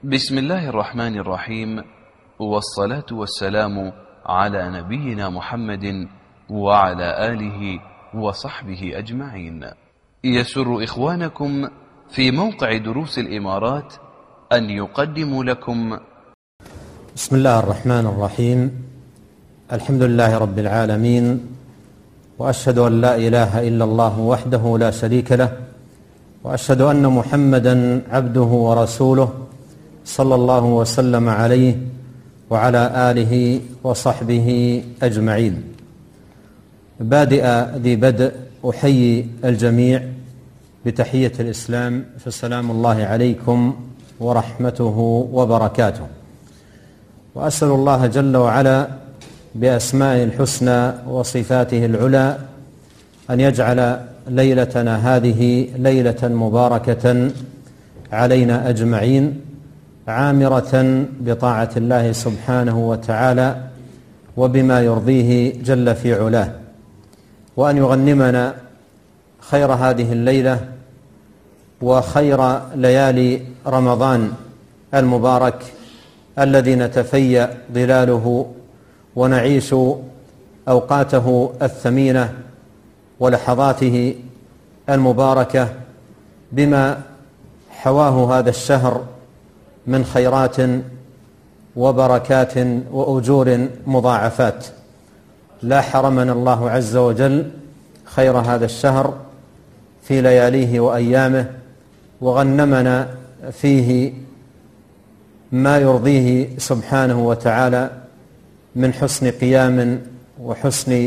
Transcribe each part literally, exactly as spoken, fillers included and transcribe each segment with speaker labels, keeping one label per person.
Speaker 1: بسم الله الرحمن الرحيم، والصلاة والسلام على نبينا محمد وعلى آله وصحبه أجمعين. يسر إخوانكم في موقع دروس الإمارات أن يقدموا لكم
Speaker 2: بسم الله الرحمن الرحيم. الحمد لله رب العالمين، وأشهد أن لا إله إلا الله وحده لا شريك له، وأشهد أن محمدا عبده ورسوله صلى الله وسلم عليه وعلى آله وصحبه أجمعين. بادئ ذي بدء أحيي الجميع بتحية الإسلام، فالسلام الله عليكم ورحمته وبركاته. وأسأل الله جل وعلا بأسمائه الحسنى وصفاته العلى أن يجعل ليلتنا هذه ليلة مباركة علينا أجمعين، عامرة بطاعة الله سبحانه وتعالى وبما يرضيه جل في علاه، وأن يغنمنا خير هذه الليلة وخير ليالي رمضان المبارك الذي نتفيأ ظلاله ونعيش أوقاته الثمينة ولحظاته المباركة بما حواه هذا الشهر من خيرات وبركات وأجور مضاعفات. لا حرمنا الله عز وجل خير هذا الشهر في لياليه وأيامه، وغنمنا فيه ما يرضيه سبحانه وتعالى من حسن قيام وحسن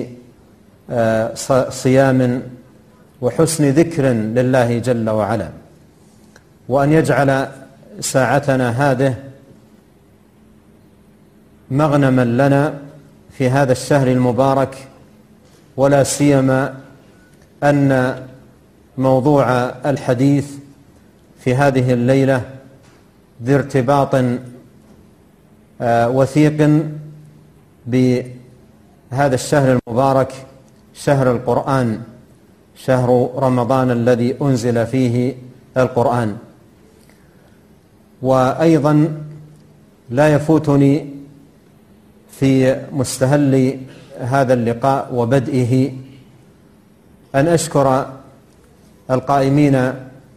Speaker 2: صيام وحسن ذكر لله جل وعلا، وأن يجعل ساعتنا هذه مغنما لنا في هذا الشهر المبارك، ولا سيما أن موضوع الحديث في هذه الليلة ذي ارتباط وثيق بهذا الشهر المبارك، شهر القرآن، شهر رمضان الذي أنزل فيه القرآن. وأيضا لا يفوتني في مستهل هذا اللقاء وبدئه أن أشكر القائمين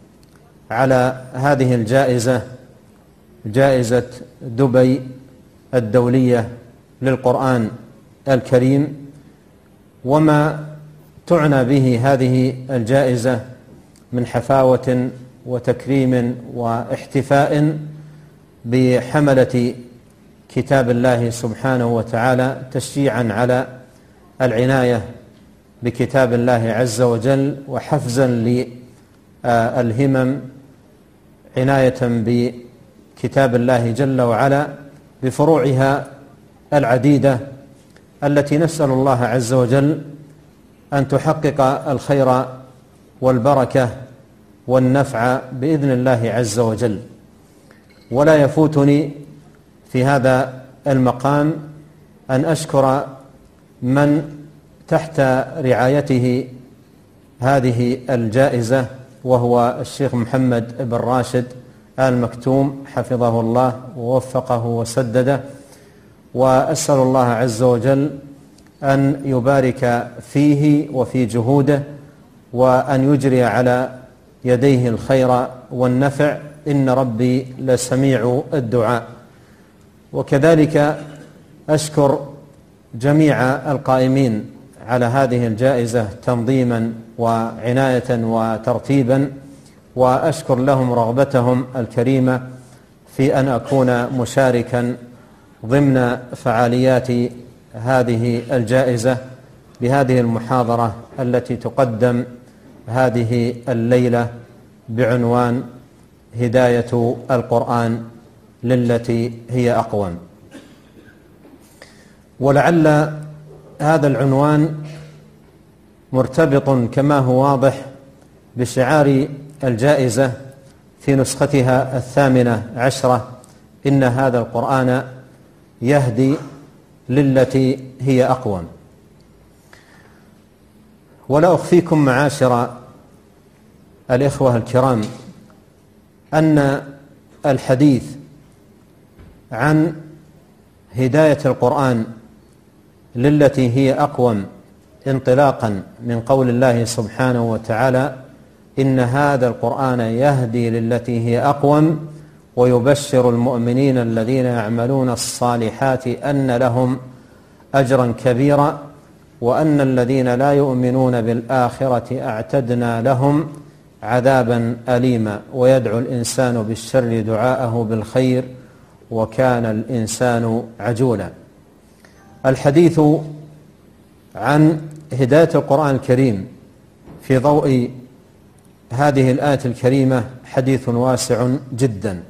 Speaker 2: على هذه الجائزة، جائزة دبي الدولية للقرآن الكريم، وما تعنى به هذه الجائزة من حفاوة وتكريم واحتفاء بحملة كتاب الله سبحانه وتعالى، تشجيعا على العناية بكتاب الله عز وجل وحفزا للهمم، عناية بكتاب الله جل وعلا بفروعها العديدة التي نسأل الله عز وجل أن تحقق الخير والبركة والنفع بإذن الله عز وجل. ولا يفوتني في هذا المقام أن أشكر من تحت رعايته هذه الجائزة، وهو الشيخ محمد بن راشد آل مكتوم حفظه الله ووفقه وسدده، وأسأل الله عز وجل أن يبارك فيه وفي جهوده، وأن يجري على يديه الخير والنفع، إن ربي لسميع الدعاء. وكذلك أشكر جميع القائمين على هذه الجائزة تنظيما وعناية وترتيبا، وأشكر لهم رغبتهم الكريمة في أن أكون مشاركا ضمن فعاليات هذه الجائزة بهذه المحاضرة التي تقدم هذه الليلة بعنوان هداية القرآن للتي هي أقوم. ولعل هذا العنوان مرتبط كما هو واضح بشعار الجائزة في نسختها الثامنة عشرة: إن هذا القرآن يهدي للتي هي أقوم. ولا أخفيكم معاشر الإخوة الكرام أن الحديث عن هداية القرآن للتي هي أقوم انطلاقا من قول الله سبحانه وتعالى: إن هذا القرآن يهدي للتي هي أقوم ويبشر المؤمنين الذين يعملون الصالحات أن لهم أجرا كبيرا وأن الذين لا يؤمنون بالآخرة أعتدنا لهم عذابا أليما ويدعو الإنسان بالشر دعاءه بالخير وكان الإنسان عجولا. الحديث عن هداية القرآن الكريم في ضوء هذه الآية الكريمة حديث واسع جدا،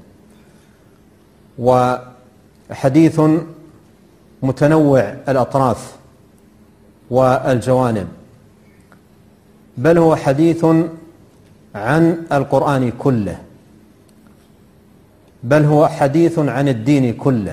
Speaker 2: وحديث متنوع الأطراف والجوانب، بل هو حديث عن القرآن كله، بل هو حديث عن الدين كله،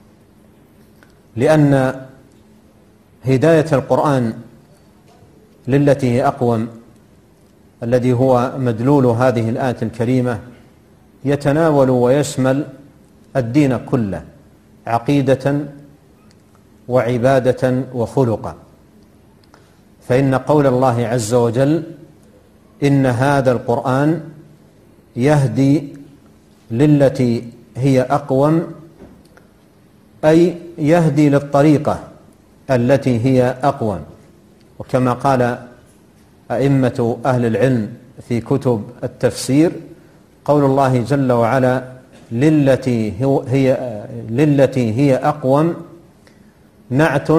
Speaker 2: لأن هداية القرآن للتي هي أقوم الذي هو مدلول هذه الآية الكريمة يتناول ويشمل الدين كله، عقيدة وعبادة وخلقا. فإن قول الله عز وجل: إن هذا القرآن يهدي للتي هي أقوم، أي يهدي للطريقة التي هي أقوم. وكما قال أئمة أهل العلم في كتب التفسير: قول الله جل وعلا للتي هي للتي هي أقوم نعت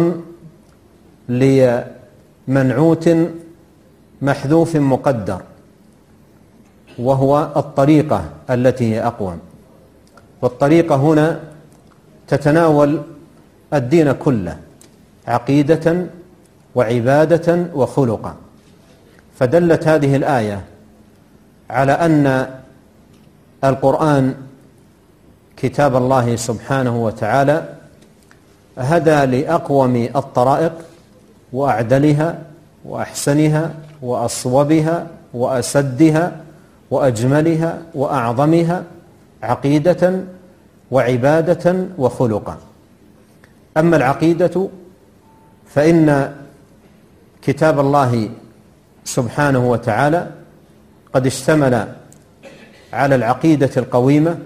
Speaker 2: لمنعوت محذوف مقدر، وهو الطريقة التي هي أقوم. والطريقة هنا تتناول الدين كله، عقيدة وعبادة وخلقا. فدلت هذه الآية على أن القرآن كتاب الله سبحانه وتعالى هدى لأقوم الطرائق وأعدلها وأحسنها وأصوبها وأسدها وأجملها وأعظمها عقيدة وعبادة وخلقا. أما العقيدة فإن كتاب الله سبحانه وتعالى قد اشتمل على العقيدة القويمة،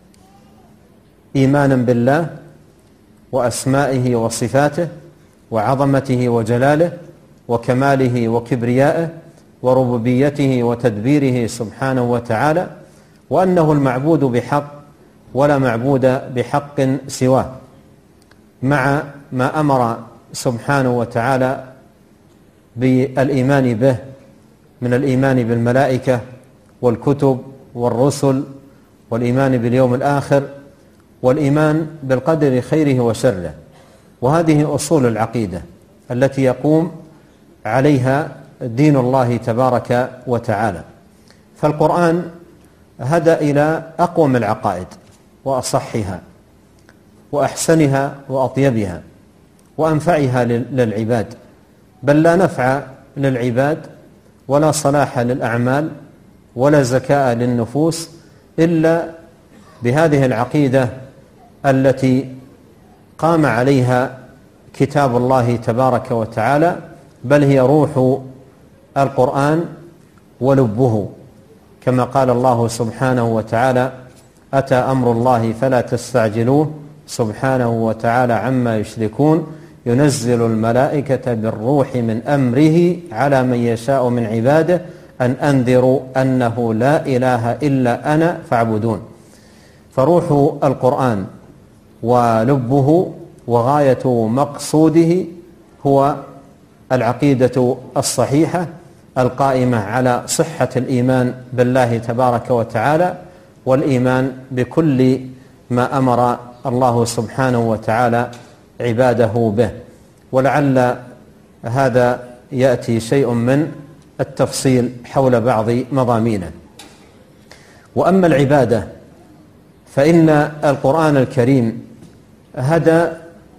Speaker 2: إيمانا بالله وأسمائه وصفاته وعظمته وجلاله وكماله وكبريائه وربوبيته وتدبيره سبحانه وتعالى، وأنه المعبود بحق ولا معبود بحق سواه، مع ما أمر سبحانه وتعالى بالإيمان به من الإيمان بالملائكة والكتب والرسل والإيمان باليوم الآخر والإيمان بالقدر خيره وشره. وهذه أصول العقيدة التي يقوم عليها دين الله تبارك وتعالى. فالقرآن هدى إلى أقوم العقائد وأصحها وأحسنها وأطيبها وأنفعها للعباد، بل لا نفع للعباد ولا صلاح للأعمال ولا زكاة للنفوس إلا بهذه العقيدة التي قام عليها كتاب الله تبارك وتعالى، بل هي روح القرآن ولبه، كما قال الله سبحانه وتعالى: أتى أمر الله فلا تستعجلوه سبحانه وتعالى عما يشركون ينزل الملائكة بالروح من أمره على من يشاء من عباده أن أنذروا أنه لا إله إلا أنا فاعبدون. فروح القرآن ولبه وغاية مقصوده هو العقيدة الصحيحة القائمة على صحة الإيمان بالله تبارك وتعالى والإيمان بكل ما أمر الله سبحانه وتعالى عباده به. ولعل هذا يأتي شيء من التفصيل حول بعض مضامينه. وأما العبادة فإن القرآن الكريم هدى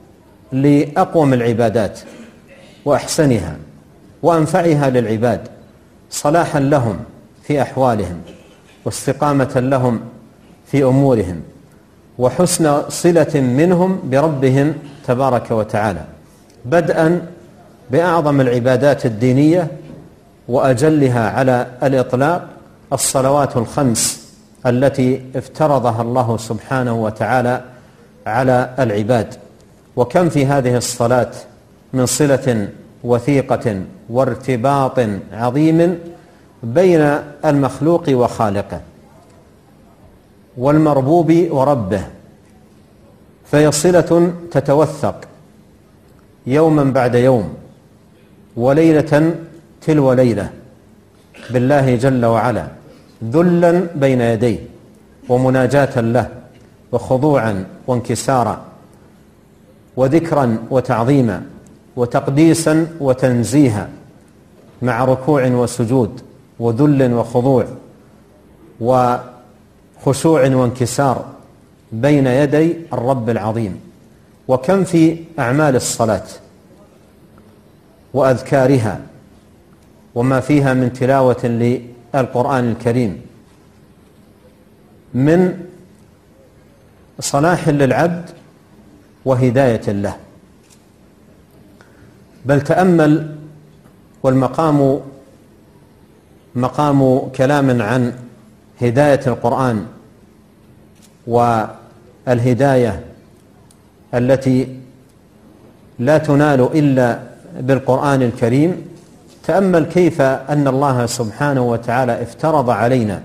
Speaker 2: لأقوم العبادات وأحسنها وأنفعها للعباد صلاحا لهم في أحوالهم واستقامة لهم في أمورهم وحسن صلة منهم بربهم تبارك وتعالى، بدءا بأعظم العبادات الدينية وأجلها على الإطلاق الصلوات الخمس التي افترضها الله سبحانه وتعالى على العباد. وكم في هذه الصلاة من صلة وثيقة وارتباط عظيم بين المخلوق وخالقه والمربوب وربه، فهي صلة تتوثق يوما بعد يوم وليلة تلو ليلة بالله جل وعلا، ذلا بين يديه ومناجاة له وخضوعا وانكسارا وذكرا وتعظيما وتقديسا وتنزيها، مع ركوع وسجود وذل وخضوع وخشوع وانكسار بين يدي الرب العظيم. وكم في أعمال الصلاة وأذكارها وما فيها من تلاوة للقرآن الكريم من صلاح للعبد وهداية له. بل تأمل، والمقام مقام كلام عن هداية القرآن والهداية التي لا تنال إلا بالقرآن الكريم. تأمل كيف أن الله سبحانه وتعالى افترض علينا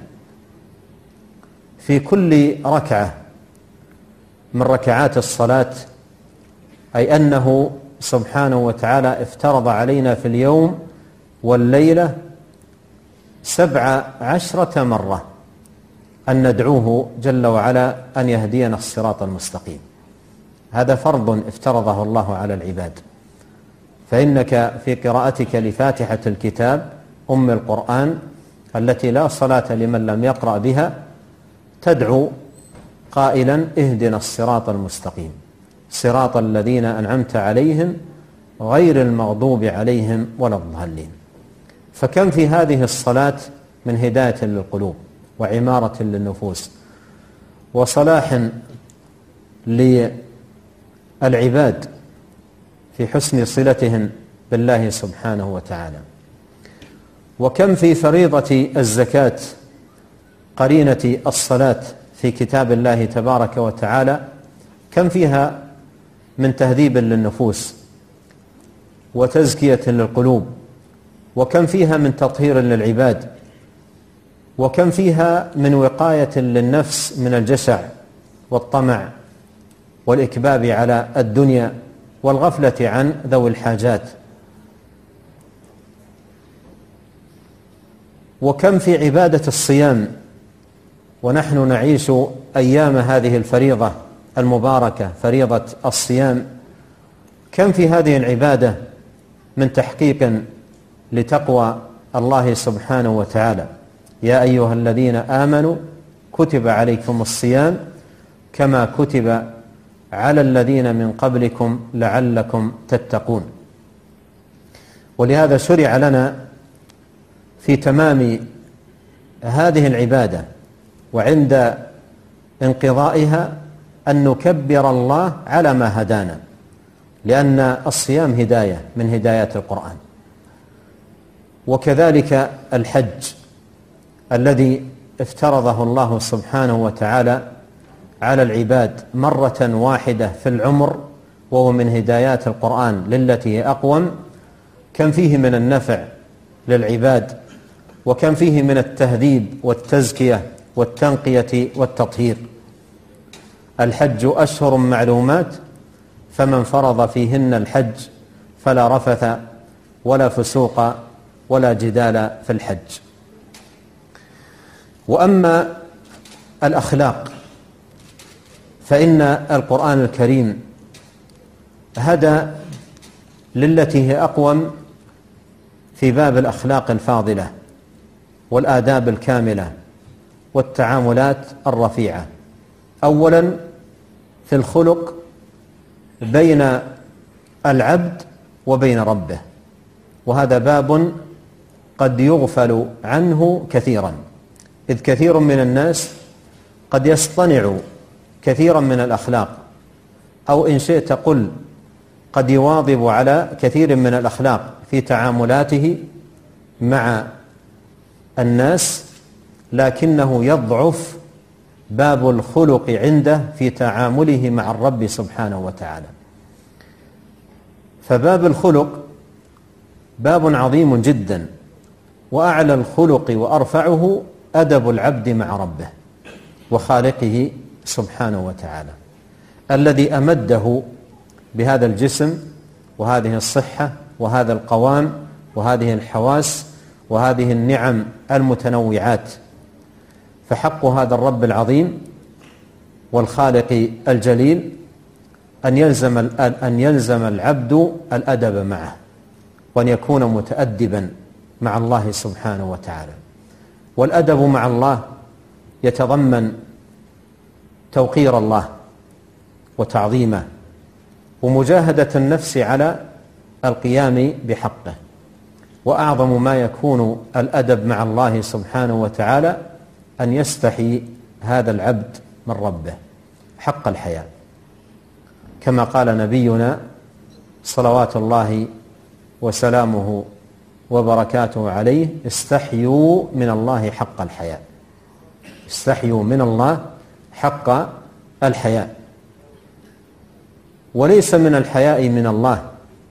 Speaker 2: في كل ركعة من ركعات الصلاة، أي أنه سبحانه وتعالى افترض علينا في اليوم والليلة سبع عشرة مرة أن ندعوه جل وعلا أن يهدينا الصراط المستقيم. هذا فرض افترضه الله على العباد. فإنك في قراءتك لفاتحة الكتاب أم القرآن التي لا صلاة لمن لم يقرأ بها تدعو قائلا اهدنا الصراط المستقيم صراط الذين أنعمت عليهم غير المغضوب عليهم ولا الضالين. فكم في هذه الصلاة من هداية للقلوب وعمارة للنفوس وصلاح للعباد في حسن صلتهم بالله سبحانه وتعالى. وكم في فريضة الزكاة قرينة الصلاة في كتاب الله تبارك وتعالى، كم فيها من تهذيب للنفوس وتزكية للقلوب، وكم فيها من تطهير للعباد، وكم فيها من وقاية للنفس من الجشع والطمع والإكباب على الدنيا والغفلة عن ذوي الحاجات. وكم في عبادة الصيام ونحن نعيش أيام هذه الفريضة المباركة، فريضة الصيام، كم في هذه العبادة من تحقيق لتقوى الله سبحانه وتعالى. يا أيها الذين آمنوا كتب عليكم الصيام كما كتب على الذين من قبلكم لعلكم تتقون. ولهذا شرع لنا في تمام هذه العبادة وعند انقضائها أن نكبر الله على ما هدانا، لأن الصيام هداية من هدايات القرآن. وكذلك الحج الذي افترضه الله سبحانه وتعالى على العباد مرة واحدة في العمر، وهو من هدايات القرآن للتي هي أقوم. كم فيه من النفع للعباد، وكم فيه من التهذيب والتزكية والتنقية والتطهير. الحج أشهر معلومات، فمن فرض فيهن الحج فلا رفث ولا فسوق ولا جدال في الحج. وأما الأخلاق فإن القرآن الكريم هدى للتي هي أقوم في باب الأخلاق الفاضلة والآداب الكاملة والتعاملات الرفيعة. أولا في الخلق بين العبد وبين ربه، وهذا باب قد يغفل عنه كثيرا، إذ كثير من الناس قد يصطنع كثيرا من الأخلاق، أو إن شئت قل قد يواظب على كثير من الأخلاق في تعاملاته مع الناس، لكنه يضعف باب الخلق عنده في تعامله مع الرب سبحانه وتعالى. فباب الخلق باب عظيم جدا، وأعلى الخلق وأرفعه أدب العبد مع ربه وخالقه سبحانه وتعالى، الذي أمده بهذا الجسم وهذه الصحة وهذا القوام وهذه الحواس وهذه النعم المتنوعات. فحق هذا الرب العظيم والخالق الجليل أن يلزم أن يلزم العبد الأدب معه، وأن يكون متأدبا مع الله سبحانه وتعالى. والأدب مع الله يتضمن توقير الله وتعظيمه، ومجاهدة النفس على القيام بحقه. وأعظم ما يكون الأدب مع الله سبحانه وتعالى أن يستحي هذا العبد من ربه حق الحياء، كما قال نبينا صلوات الله وسلامه وبركاته عليه: استحيوا من الله حق الحياء. استحيوا من الله حق الحياء. وليس من الحياء من الله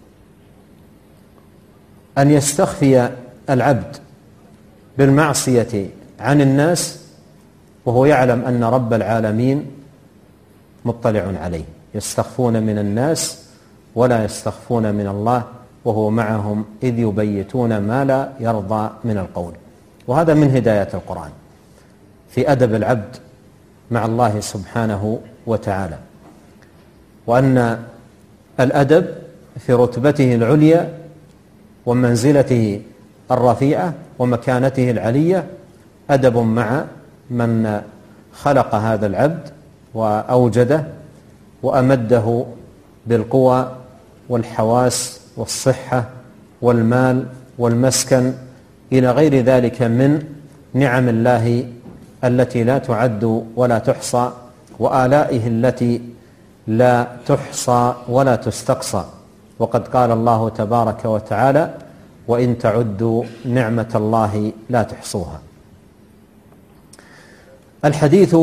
Speaker 2: أن يستخفي العبد بالمعصية عن الناس وهو يعلم أن رب العالمين مطلع عليه. يستخفون من الناس ولا يستخفون من الله، وهو معهم إذ يبيتون ما لا يرضى من القول. وهذا من هدايات القرآن في أدب العبد مع الله سبحانه وتعالى، وأن الأدب في رتبته العليا ومنزلته الرفيعة ومكانته العلية أدب مع من خلق هذا العبد وأوجده وأمده بالقوى والحواس والصحة والمال والمسكن إلى غير ذلك من نعم الله التي لا تعد ولا تحصى، وآلائه التي لا تحصى ولا تستقصى. وقد قال الله تبارك وتعالى: وإن تعدوا نعمة الله لا تحصوها. الحديث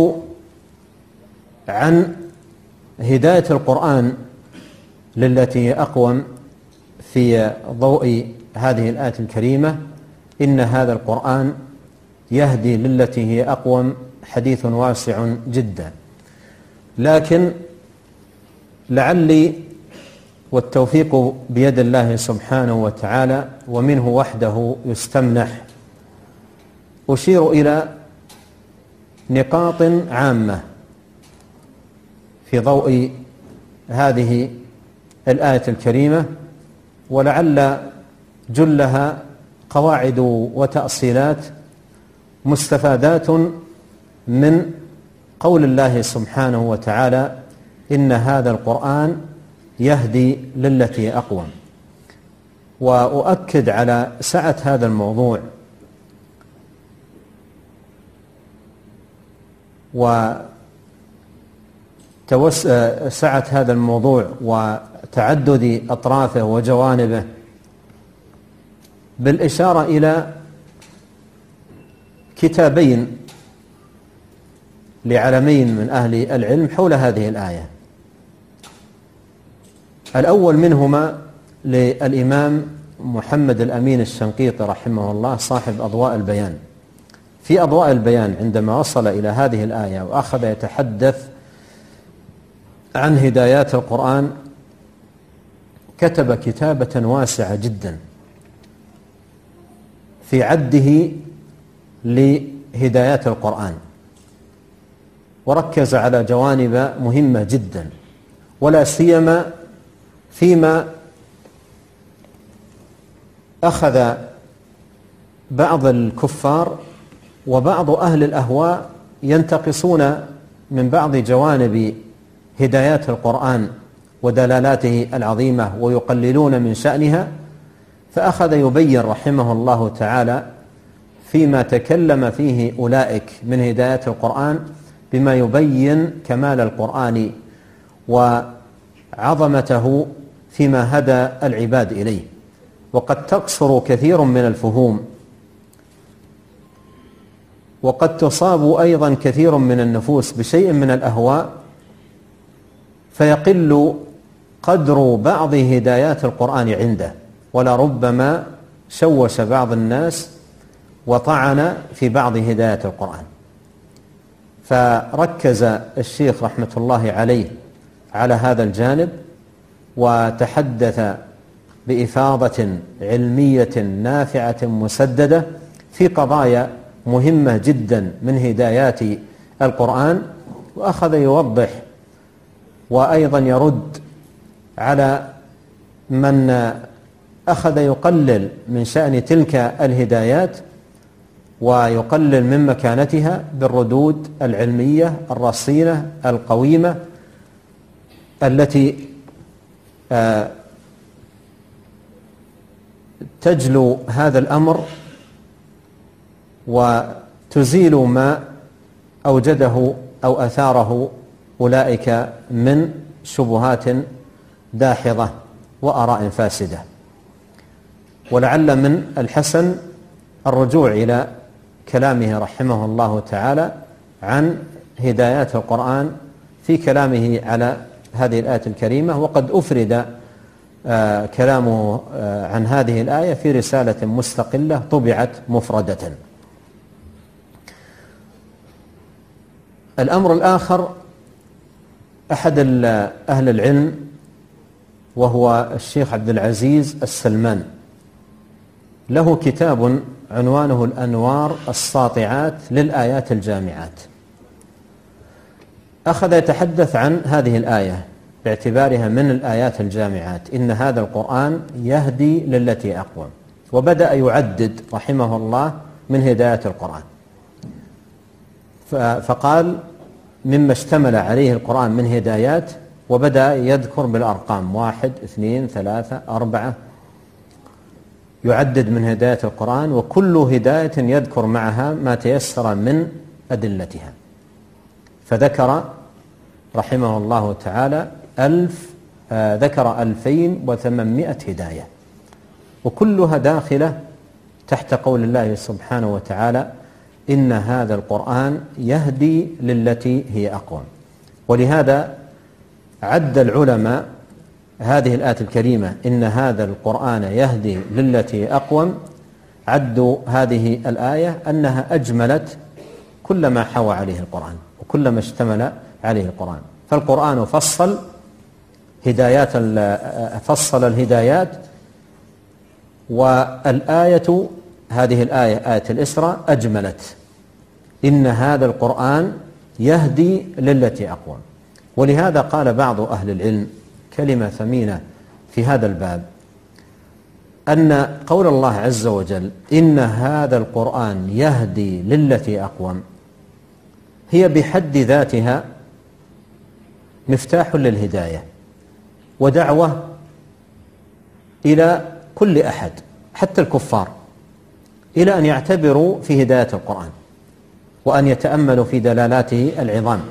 Speaker 2: عن هداية القرآن للتي هي أقوم في ضوء هذه الآية الكريمة: إن هذا القرآن يهدي للتي هي أقوم، حديث واسع جدا. لكن لعلي والتوفيق بيد الله سبحانه وتعالى ومنه وحده يستمنح أشير إلى نقاط عامة في ضوء هذه الآية الكريمة، ولعل جلها قواعد وتأصيلات مستفادات من قول الله سبحانه وتعالى: إن هذا القرآن يهدي للتي أقوم. وأؤكد على سعة هذا الموضوع وسعة هذا الموضوع وتعدد أطرافه وجوانبه بالإشارة إلى كتابين لعلمين من أهل العلم حول هذه الآية. الأول منهما للإمام محمد الأمين الشنقيطي رحمه الله صاحب أضواء البيان. في أضواء البيان عندما وصل إلى هذه الآية وأخذ يتحدث عن هدايات القرآن كتب كتابة واسعة جدا في عده لهدايات القرآن، وركز على جوانب مهمة جدا، ولا سيما فيما أخذ بعض الكفار وبعض أهل الأهواء ينتقصون من بعض جوانب هدايات القرآن ودلالاته العظيمة ويقللون من شأنها، فأخذ يبين رحمه الله تعالى فيما تكلم فيه أولئك من هدايات القرآن بما يبين كمال القرآن وعظمته فيما هدى العباد إليه. وقد تقصر كثير من الفهوم، وقد تصاب أيضا كثير من النفوس بشيء من الأهواء، فيقل قدر بعض هدايات القرآن عنده، ولربما شوش بعض الناس وطعن في بعض هدايات القرآن. فركز الشيخ رحمة الله عليه على هذا الجانب، وتحدث بإفاضة علمية نافعة مسددة في قضايا مهمة جدا من هدايات القرآن، وأخذ يوضح وأيضا يرد على من أخذ يقلل من شأن تلك الهدايات ويقلل من مكانتها بالردود العلمية الرصينة القويمة التي تجلو هذا الأمر وتزيل ما أوجده أو أثاره أولئك من شبهات داحضة وآراء فاسدة. ولعل من الحسن الرجوع إلى كلامه رحمه الله تعالى عن هدايات القرآن في كلامه على هذه الآية الكريمة، وقد أفرد آه كلامه آه عن هذه الآية في رسالة مستقلة طبعت مفردة. الأمر الآخر، أحد أهل العلم وهو الشيخ عبد العزيز السلمان له كتاب عنوانه الأنوار الساطعات للآيات الجامعات. أخذ يتحدث عن هذه الآية باعتبارها من الآيات الجامعات، إن هذا القرآن يهدي للتي أقوم، وبدأ يعدد رحمه الله من هدايات القرآن، فقال مما اشتمل عليه القرآن من هدايات، وبدأ يذكر بالأرقام واحد اثنين ثلاثة أربعة، يعدد من هداية القرآن، وكل هداية يذكر معها ما تيسر من أدلتها. فذكر رحمه الله تعالى ألف آه ذكر ألفين وثمانمائة هداية، وكلها داخلة تحت قول الله سبحانه وتعالى إن هذا القرآن يهدي للتي هي أقوم. ولهذا عد العلماء هذه الآية الكريمة إن هذا القرآن يهدي للتي أقوم، عدوا هذه الآية أنها أجملت كل ما حوى عليه القرآن وكل ما اشتمل عليه القرآن. فالقرآن فصل هدايات فصل الهدايات، والآية هذه الآية آية الإسراء أجملت إن هذا القرآن يهدي للتي أقوم. ولهذا قال بعض أهل العلم كلمة ثمينة في هذا الباب، أن قول الله عز وجل إن هذا القرآن يهدي للتي أقوم هي بحد ذاتها مفتاح للهداية ودعوة إلى كل أحد حتى الكفار إلى أن يعتبروا في هداية القرآن وأن يتأملوا في دلالاته العظام.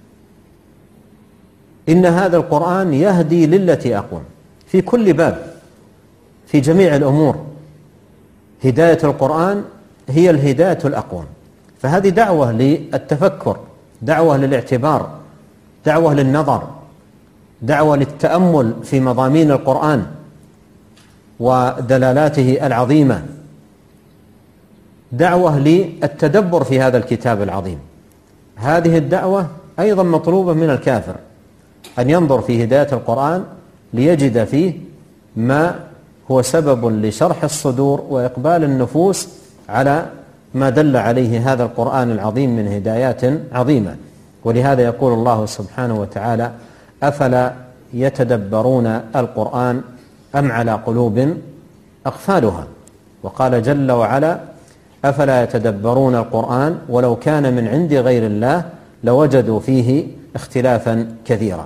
Speaker 2: إن هذا القرآن يهدي للتي أقوم في كل باب في جميع الأمور. هداية القرآن هي الهداية الأقوم، فهذه دعوة للتفكر، دعوة للاعتبار، دعوة للنظر، دعوة للتأمل في مضامين القرآن ودلالاته العظيمة، دعوة للتدبر في هذا الكتاب العظيم. هذه الدعوة أيضا مطلوبة من الكافر، أن ينظر في هداية القرآن ليجد فيه ما هو سبب لشرح الصدور وإقبال النفوس على ما دل عليه هذا القرآن العظيم من هدايات عظيمة. ولهذا يقول الله سبحانه وتعالى أفلا يتدبرون القرآن أم على قلوب أقفالها. وقال جل وعلا أفلا يتدبرون القرآن ولو كان من عند غير الله لوجدوا فيه اختلافا كثيرا.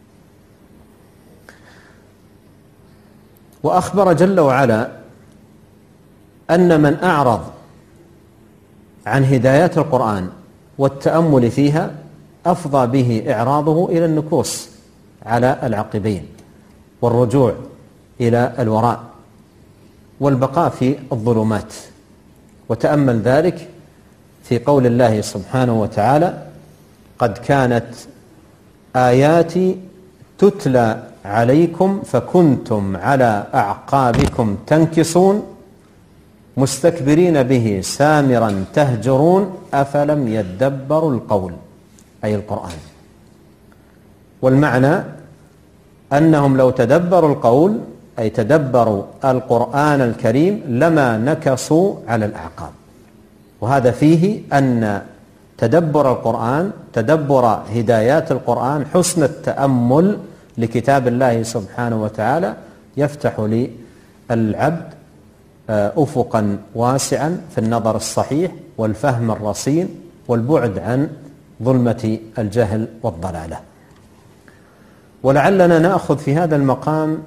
Speaker 2: وأخبر جل وعلا أن من أعرض عن هدايات القرآن والتأمل فيها أفضى به إعراضه إلى النكوص على العقبين والرجوع إلى الوراء والبقاء في الظلمات. وتأمل ذلك في قول الله سبحانه وتعالى: قد كانت آياتي تتلى عليكم فكنتم على أعقابكم تنكصون مستكبرين به سامرا تهجرون أفلم يدبروا القول، أي القرآن. والمعنى أنهم لو تدبروا القول، أي تدبروا القرآن الكريم، لما نكصوا على الأعقاب. وهذا فيه أن تدبر القرآن، تدبر هدايات القرآن، حسن التأمل لكتاب الله سبحانه وتعالى، يفتح للعبد أفقا واسعا في النظر الصحيح والفهم الرصين والبعد عن ظلمة الجهل والضلالة. ولعلنا نأخذ في هذا المقام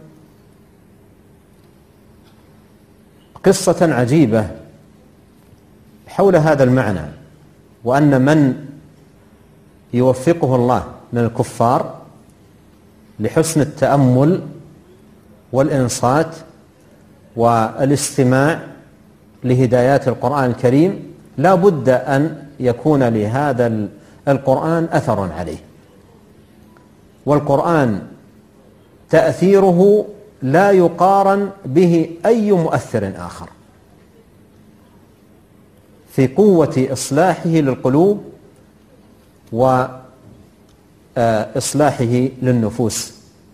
Speaker 2: قصة عجيبة حول هذا المعنى، وأن من يوفقه الله من الكفار لحسن التأمل والإنصات والاستماع لهدايات القرآن الكريم لا بد أن يكون لهذا القرآن أثر عليه. والقرآن تأثيره لا يقارن به أي مؤثر آخر في قوة إصلاحه للقلوب وإصلاحه للنفوس.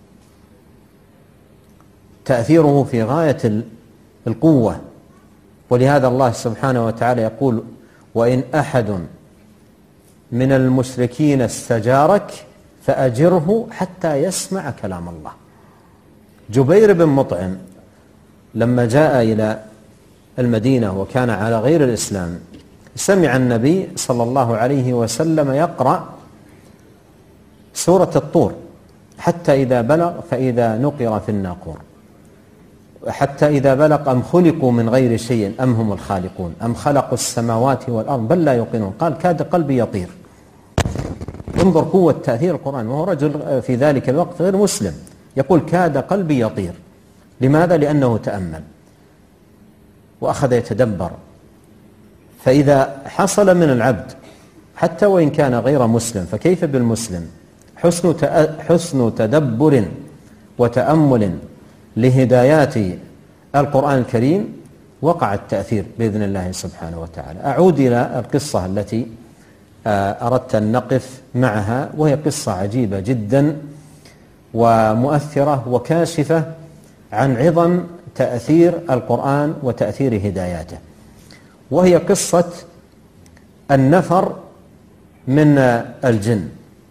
Speaker 2: تأثيره في غاية القوة. ولهذا الله سبحانه وتعالى يقول: وإن أحد من المشركين استجارك فأجره حتى يسمع كلام الله. جبير بن مطعم لما جاء إلى المدينة وكان على غير الإسلام، سمع النبي صلى الله عليه وسلم يقرأ سورة الطور حتى إذا بلغ فإذا نقر في الناقور، حتى إذا بلغ أم خلقوا من غير شيء أم هم الخالقون أم خلقوا السماوات والأرض بل لا يوقنون، قال: كاد قلبي يطير. انظر قوة تأثير القرآن، وهو رجل في ذلك الوقت غير مسلم، يقول: كاد قلبي يطير. لماذا؟ لأنه تأمل وأخذ يتدبر. فإذا حصل من العبد حتى وإن كان غير مسلم، فكيف بالمسلم، حسن حسن تدبر وتأمل لهدايات القرآن الكريم، وقع التأثير بإذن الله سبحانه وتعالى. أعود إلى القصة التي أردت أن نقف معها، وهي قصة عجيبة جدا ومؤثرة وكاشفة عن عظم تأثير القرآن وتأثير هداياته. وهي قصة النفر من الجن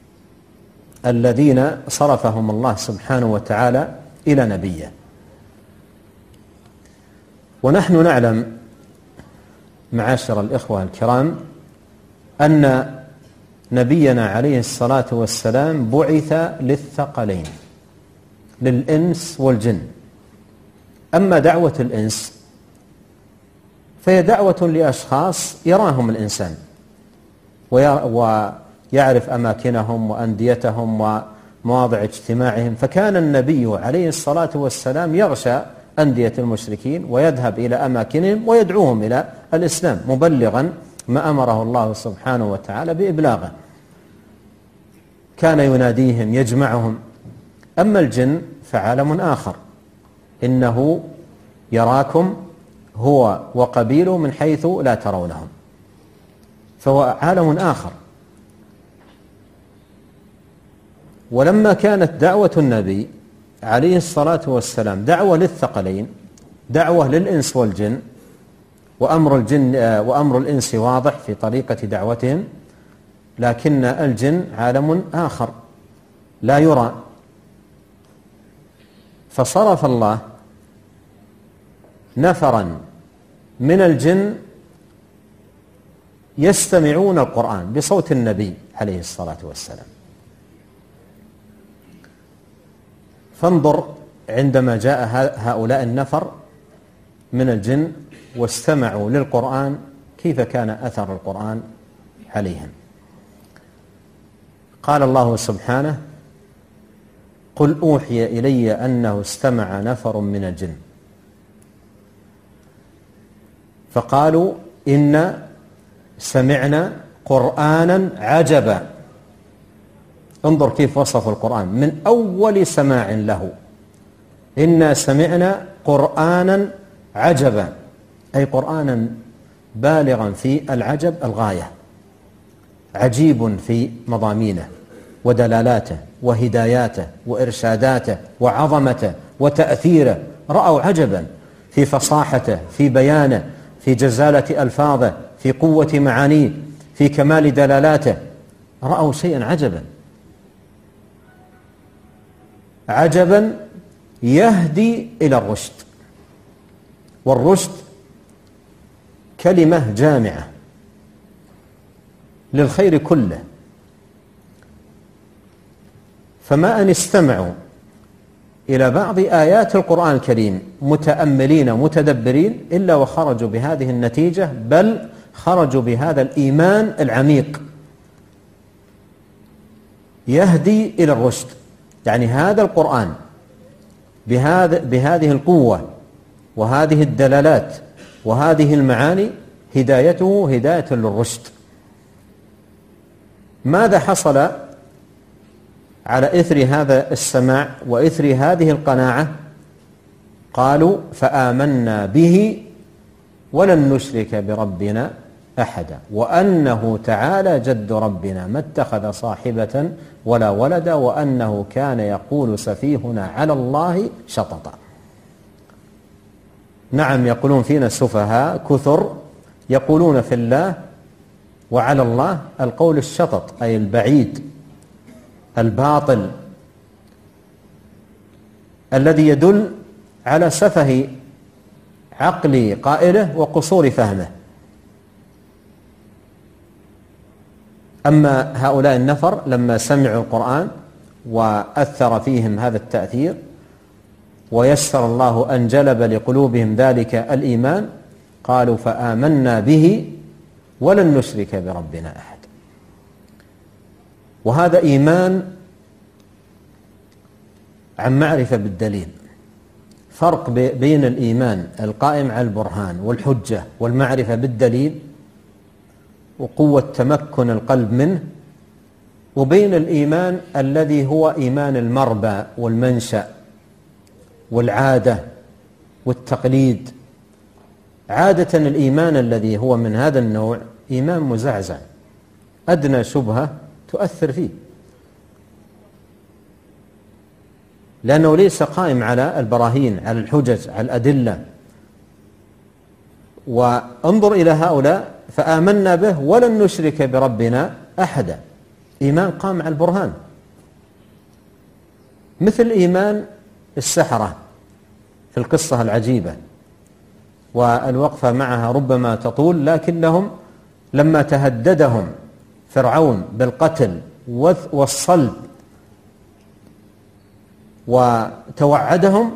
Speaker 2: الذين صرفهم الله سبحانه وتعالى إلى نبيه. ونحن نعلم معاشر الإخوة الكرام أن نبينا عليه الصلاة والسلام بعث للثقلين، للإنس والجن. أما دعوة الإنس فهي دعوة لأشخاص يراهم الإنسان ويعرف أماكنهم وأنديتهم ومواضع اجتماعهم، فكان النبي عليه الصلاة والسلام يغشى أندية المشركين ويذهب إلى أماكنهم ويدعوهم إلى الإسلام مبلغا ما أمره الله سبحانه وتعالى بإبلاغه. كان يناديهم يجمعهم. أما الجن فعالم آخر، إنه يراكم هو وقبيله من حيث لا ترونهم، فهو عالم آخر. ولما كانت دعوة النبي عليه الصلاة والسلام دعوة للثقلين، دعوة للإنس والجن، وأمر الجن وأمر الإنس واضح في طريقة دعوتهم، لكن الجن عالم آخر لا يرى. فصرف الله نفرا من الجن يستمعون القرآن بصوت النبي عليه الصلاة والسلام. فانظر عندما جاء هؤلاء النفر من الجن واستمعوا للقرآن كيف كان أثر القرآن عليهم. قال الله سبحانه: قل أوحي إلي أنه استمع نفر من الجن فقالوا إن سمعنا قرآنا عجبا. انظر كيف وصفوا القرآن من أول سماع له: إنا سمعنا قرآنا عجبا، أي قرآنا بالغا في العجب الغاية، عجيب في مضامينه ودلالاته وهداياته وإرشاداته وعظمته وتأثيره. رأوا عجبا في فصاحته، في بيانه، في جزالة ألفاظه، في قوة معانيه، في كمال دلالاته. رأوا شيئا عجبا عجبا يهدي إلى الرشد. والرشد كلمة جامعة للخير كله، فما أن استمعوا إلى بعض آيات القرآن الكريم متأملين متدبرين إلا وخرجوا بهذه النتيجة، بل خرجوا بهذا الإيمان العميق يهدي إلى الرشد. يعني هذا القرآن بهذا بهذه القوة وهذه الدلالات وهذه المعاني هدايته هداية للرشد. ماذا حصل على إثر هذا السماع وإثر هذه القناعة؟ قالوا: فآمنا به ولن نشرك بربنا أحدا وأنه تعالى جد ربنا ما اتخذ صاحبة ولا ولدا وأنه كان يقول سفيهنا على الله شططا. نعم، يقولون فينا السفهاء كثر يقولون في الله وعلى الله القول الشطط، أي البعيد الباطل الذي يدل على سفه عقل قائله وقصور فهمه. أما هؤلاء النفر لما سمعوا القرآن وأثر فيهم هذا التأثير ويسر الله أن جلب لقلوبهم ذلك الإيمان، قالوا: فآمنا به ولن نشرك بربنا أحد. وهذا إيمان عن معرفة بالدليل. فرق بين الإيمان القائم على البرهان والحجة والمعرفة بالدليل وقوة تمكن القلب منه، وبين الإيمان الذي هو إيمان المربى والمنشأ والعادة والتقليد. عادة الإيمان الذي هو من هذا النوع إيمان مزعزع، أدنى شبهة تؤثر فيه، لأنه ليس قائم على البراهين، على الحجج، على الأدلة. وانظر إلى هؤلاء: فآمنا به ولن نشرك بربنا أحدا. إيمان قام على البرهان، مثل إيمان السحرة في القصة العجيبة، والوقفة معها ربما تطول، لكنهم لما تهددهم فرعون بالقتل والصلب وتوعدهم،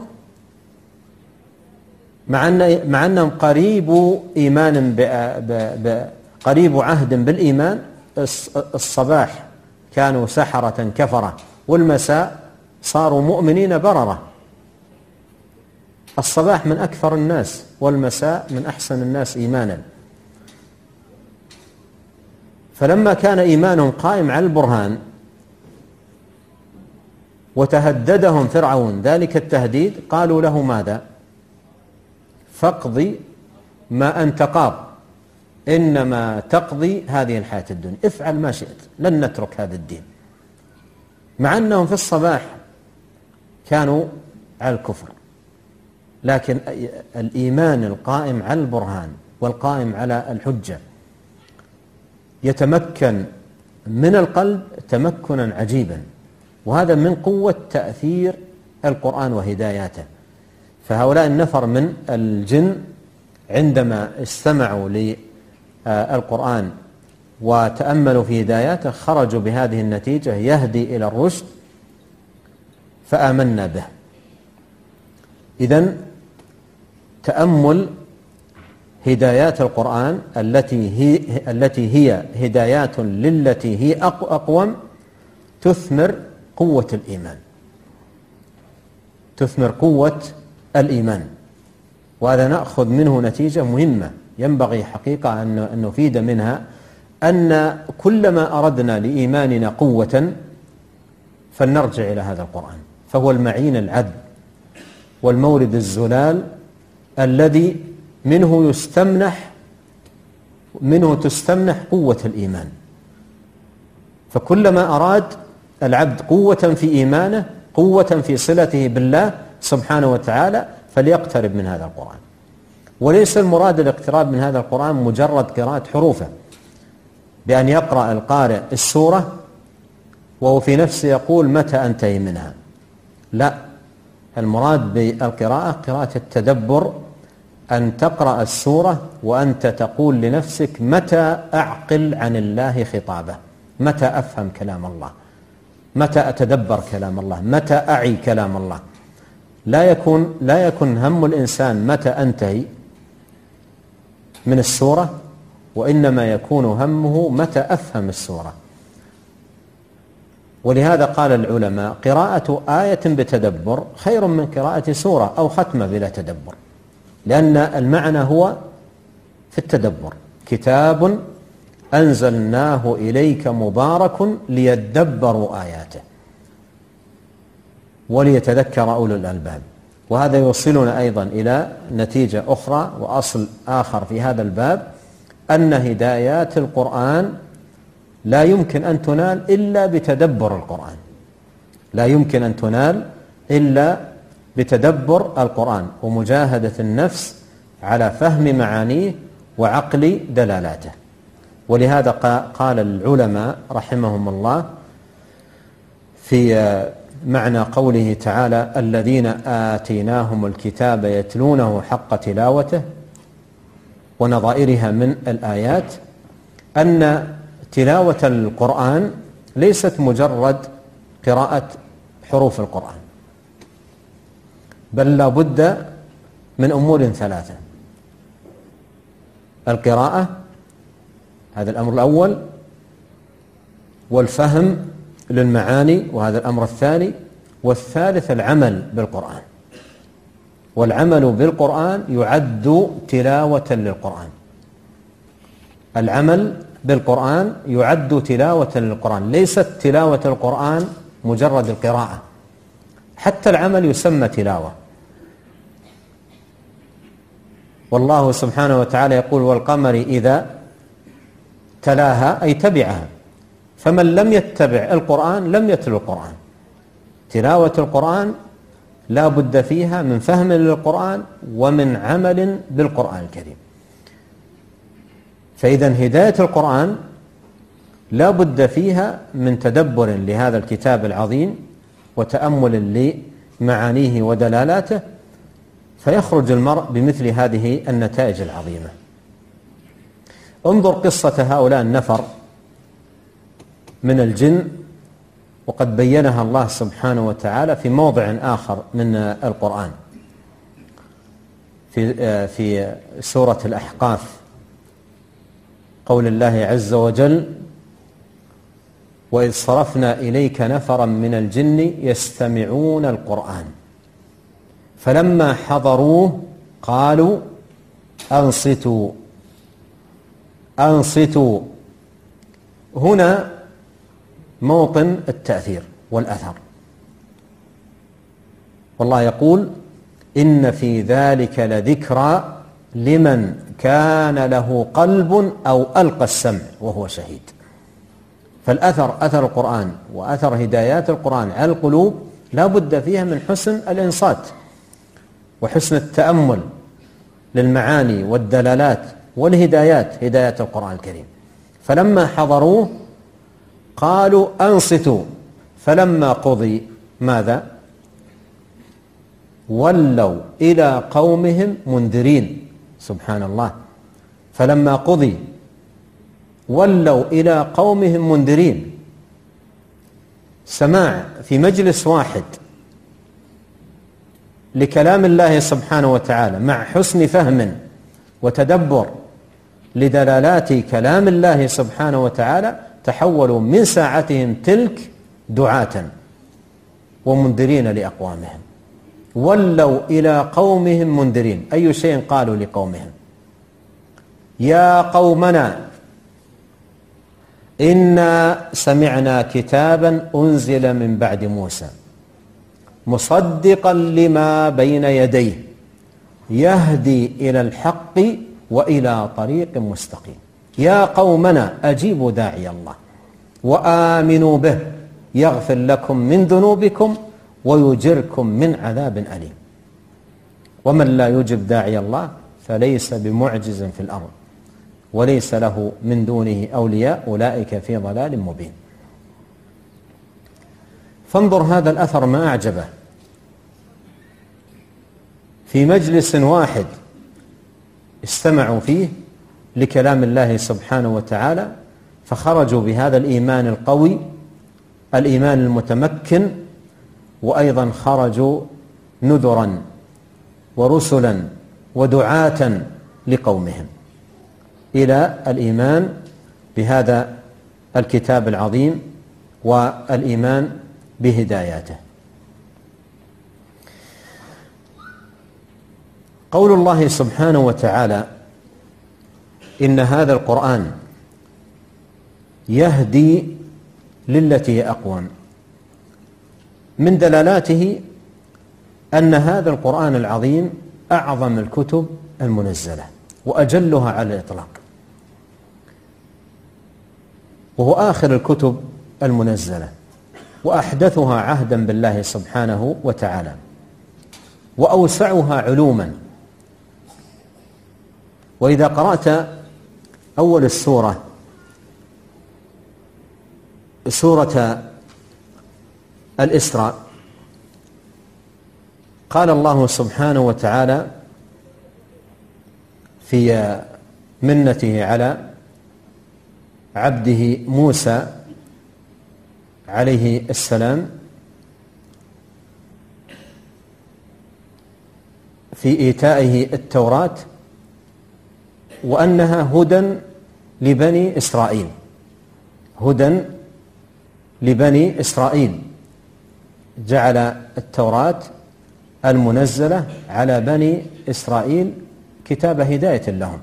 Speaker 2: مع أن مع أنهم قريب إيمان قريب عهد بالإيمان، الصباح كانوا سحرة كفرة والمساء صاروا مؤمنين بررة. الصباح من أكثر الناس والمساء من أحسن الناس إيمانا. فلما كان إيمانهم قائم على البرهان وتهددهم فرعون ذلك التهديد، قالوا له: ماذا؟ فاقضي ما أنت قاض، إنما تقضي هذه الحياة الدنيا، افعل ما شئت، لن نترك هذا الدين. مع أنهم في الصباح كانوا على الكفر، لكن الإيمان القائم على البرهان والقائم على الحجة يتمكن من القلب تمكنا عجيبا، وهذا من قوة تأثير القرآن وهداياته. فهؤلاء النفر من الجن عندما استمعوا للقرآن وتأملوا في هداياته خرجوا بهذه النتيجة: يهدي إلى الرشد فآمنا به. إذن تأمل هدايات القرآن التي هي التي هي هدايات للتي هي أقوم، تثمر قوة الإيمان، تثمر قوة الإيمان. وهذا نأخذ منه نتيجة مهمة ينبغي حقيقة أن نفيد منها، أن كلما أردنا لإيماننا قوة فلنرجع إلى هذا القرآن، فهو المعين العذب والمورد الزلال الذي منه يستمنح منه تستمنح قوة الإيمان. فكلما أراد العبد قوة في إيمانه، قوة في صلته بالله سبحانه وتعالى، فليقترب من هذا القرآن. وليس المراد الاقتراب من هذا القرآن مجرد قراءة حروفه، بأن يقرأ القارئ السورة وهو في نفسه يقول متى أنتهي منها. لا، المراد بالقراءة قراءة التدبر، أن تقرأ السورة وأنت تقول لنفسك متى أعقل عن الله خطابه، متى أفهم كلام الله، متى أتدبر كلام الله، متى أعي كلام الله. لا يكون لا يكون هم الإنسان متى أنتهي من السورة، وإنما يكون همه متى أفهم السورة. ولهذا قال العلماء قراءة آية بتدبر خير من قراءة سورة أو ختمة بلا تدبر، لأن المعنى هو في التدبر. كتاب أنزلناه إليك مبارك ليدبروا آياته وليتذكر أولو الألباب. وهذا يوصلنا أيضا إلى نتيجة أخرى وأصل آخر في هذا الباب، أن هدايات القرآن لا يمكن أن تنال إلا بتدبر القرآن، لا يمكن أن تنال إلا بتدبر القرآن ومجاهدة النفس على فهم معانيه وعقل دلالاته. ولهذا قال العلماء رحمهم الله في معنى قوله تعالى الذين آتيناهم الكتاب يتلونه حق تلاوته ونظائرها من الآيات، أن تلاوة القرآن ليست مجرد قراءة حروف القرآن، بل لا بد من أمور ثلاثة: القراءة، هذا الأمر الأول، والفهم للمعاني، وهذا الأمر الثاني، والثالث العمل بالقرآن. والعمل بالقرآن يعد تلاوة للقرآن، العمل بالقرآن يعد تلاوة للقرآن، ليست تلاوة القرآن مجرد القراءة، حتى العمل يسمى تلاوة. والله سبحانه وتعالى يقول والقمر إذا تلاها أي تبعها، فمن لم يتبع القرآن لم يتلو القرآن. تلاوة القرآن لا بد فيها من فهم للقرآن ومن عمل بالقرآن الكريم. فإذا هداية القرآن لا بد فيها من تدبر لهذا الكتاب العظيم وتأمل لمعانيه ودلالاته، فيخرج المرء بمثل هذه النتائج العظيمة. انظر قصة هؤلاء النفر من الجن، وقد بينها الله سبحانه وتعالى في موضع آخر من القرآن في في سورة الأحقاف، قول الله عز وجل وإذ صرفنا إليك نفرا من الجن يستمعون القرآن فلما حضروه قالوا أنصتوا أنصتوا. هنا موطن التأثير والأثر، والله يقول إن في ذلك لذكرى لمن كان له قلب أو ألقى السمع وهو شهيد. فالأثر، أثر القرآن وأثر هدايات القرآن على القلوب لا بد فيها من حسن الإنصات وحسن التأمل للمعاني والدلالات والهدايات، هدايات القرآن الكريم. فلما حضروه قالوا أنصتوا فلما قضي ماذا؟ ولوا إلى قومهم منذرين. سبحان الله، فلما قضي ولوا إلى قومهم منذرين. سماع في مجلس واحد لكلام الله سبحانه وتعالى مع حسن فهم وتدبر لدلالات كلام الله سبحانه وتعالى، تحولوا من ساعتهم تلك دعاة ومنذرين لأقوامهم، ولوا إلى قومهم منذرين. أي شيء قالوا لقومهم؟ يا قومنا إنا سمعنا كتابا أنزل من بعد موسى مصدقا لما بين يديه يهدي إلى الحق وإلى طريق مستقيم. يا قومنا أجيبوا داعي الله وآمنوا به يغفر لكم من ذنوبكم ويجركم من عذاب أليم. ومن لا يجب داعي الله فليس بمعجز في الأرض وليس له من دونه أولياء أولئك في ضلال مبين. فانظر هذا الأثر ما أعجبه، في مجلس واحد استمعوا فيه لكلام الله سبحانه وتعالى فخرجوا بهذا الإيمان القوي، الإيمان المتمكن، وأيضا خرجوا نذرا ورسلا ودعاة لقومهم إلى الإيمان بهذا الكتاب العظيم والإيمان بهداياته. قول الله سبحانه وتعالى إن هذا القرآن يهدي للتي هي أقوم، من دلالاته أن هذا القرآن العظيم أعظم الكتب المنزلة وأجلها على الإطلاق، وهو آخر الكتب المنزلة وأحدثها عهدا بالله سبحانه وتعالى وأوسعها علوما. وإذا قرأت أول السورة سورة الإسراء قال الله سبحانه وتعالى في منته على عبده موسى عليه السلام في إيتائه التوراة وأنها هدى لبني إسرائيل، هدى لبني إسرائيل، جعل التوراة المنزلة على بني إسرائيل كتاب هداية لهم،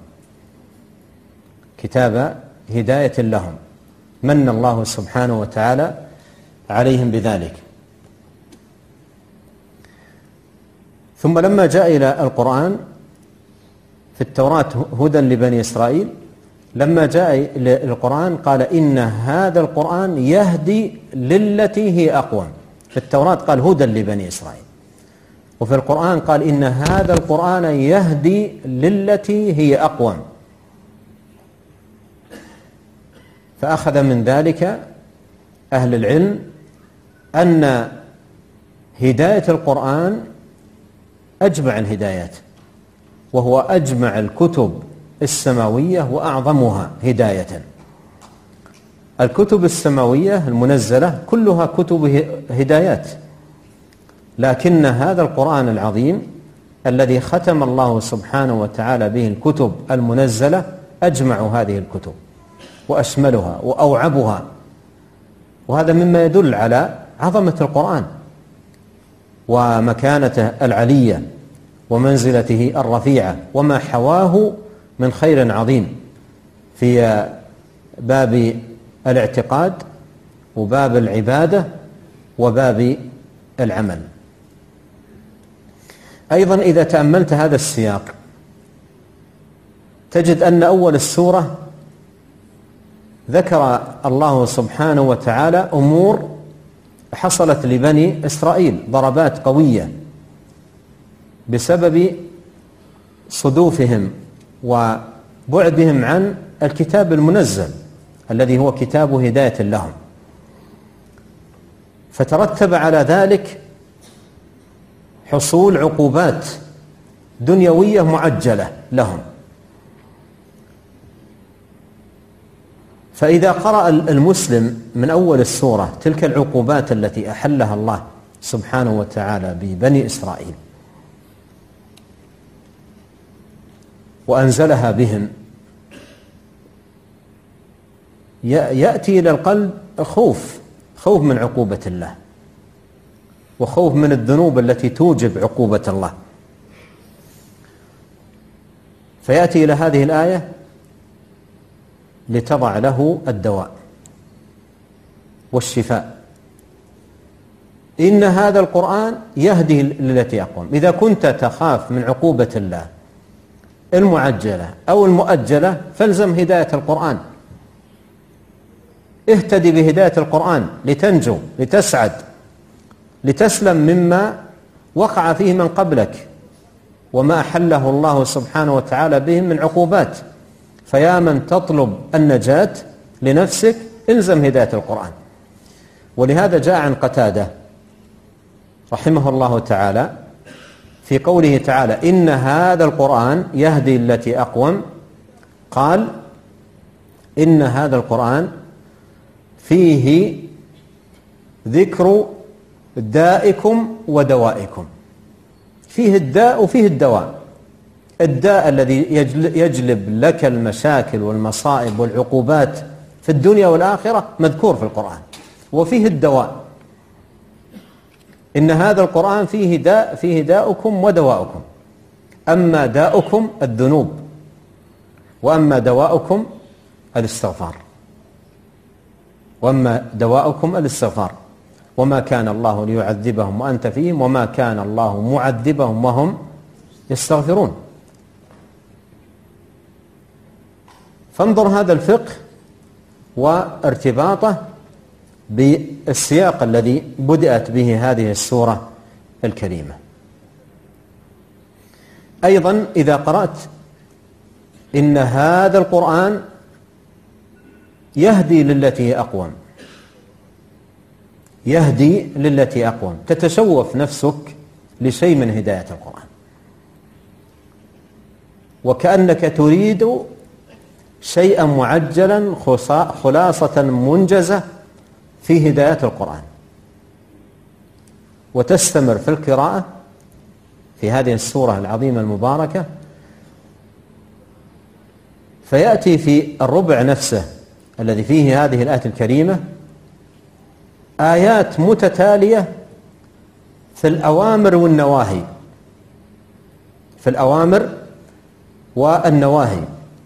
Speaker 2: كتاب هداية لهم، من الله سبحانه وتعالى عليهم بذلك. ثم لما جاء إلى القرآن في التوراة هدى لبني إسرائيل، لما جاء إلى القرآن قال إن هذا القرآن يهدي للتي هي أقوم. في التوراة قال هدى لبني إسرائيل، وفي القرآن قال إن هذا القرآن يهدي للتي هي أقوم. فأخذ من ذلك أهل العلم أن هداية القرآن أجمع الهدايات، وهو أجمع الكتب السماوية وأعظمها هداية. الكتب السماوية المنزلة كلها كتب هدايات، لكن هذا القرآن العظيم الذي ختم الله سبحانه وتعالى به الكتب المنزلة أجمع هذه الكتب وأشملها وأوعبها، وهذا مما يدل على عظمة القرآن ومكانته العلية ومنزلته الرفيعة وما حواه من خير عظيم في باب الاعتقاد وباب العبادة وباب العمل. أيضا إذا تأملت هذا السياق تجد أن أول السورة ذكر الله سبحانه وتعالى أمور حصلت لبني إسرائيل، ضربات قوية بسبب صدوفهم وبعدهم عن الكتاب المنزل الذي هو كتاب هداية لهم، فترتب على ذلك حصول عقوبات دنيوية معجلة لهم. فإذا قرأ المسلم من أول السورة تلك العقوبات التي أحلها الله سبحانه وتعالى ببني إسرائيل وأنزلها بهم، يأتي إلى القلب خوف خوف من عقوبة الله وخوف من الذنوب التي توجب عقوبة الله. فيأتي إلى هذه الآية لتضع له الدواء والشفاء. إن هذا القرآن يهدي للتي أقوم. إذا كنت تخاف من عقوبة الله المعجلة أو المؤجلة فالزم هداية القرآن، اهتدي بهداية القرآن لتنجو، لتسعد، لتسلم مما وقع فيه من قبلك وما أحله الله سبحانه وتعالى بهم من عقوبات. فيا من تطلب النجاة لنفسك الزم هداية القرآن. ولهذا جاء عن قتادة رحمه الله تعالى في قوله تعالى إن هذا القرآن يهدي التي أقوم، قال إن هذا القرآن فيه ذكر دائكم ودوائكم. فيه الداء وفيه الدواء. الداء الذي يجلب لك المشاكل والمصائب والعقوبات في الدنيا والآخرة مذكور في القرآن، وفيه الدواء. إن هذا القرآن فيه داء، فيه داؤكم ودواؤكم. أما داؤكم الذنوب، وأما دواؤكم الاستغفار، وأما دواؤكم الاستغفار. وما كان الله ليعذبهم وأنت فيهم وما كان الله معذبهم وهم يستغفرون. فانظر هذا الفقه وارتباطه بالسياق الذي بدأت به هذه السورة الكريمة. أيضا إذا قرأت إن هذا القرآن يهدي للتي هي أقوم، يهدي للتي أقوم، تتشوف نفسك لشيء من هداية القرآن وكأنك تريد شيئا معجلا خلاصة منجزة في هداية القرآن، وتستمر في القراءة في هذه السورة العظيمة المباركة. فيأتي في الربع نفسه الذي فيه هذه الآية الكريمة آيات متتالية في الأوامر والنواهي، في الأوامر والنواهي،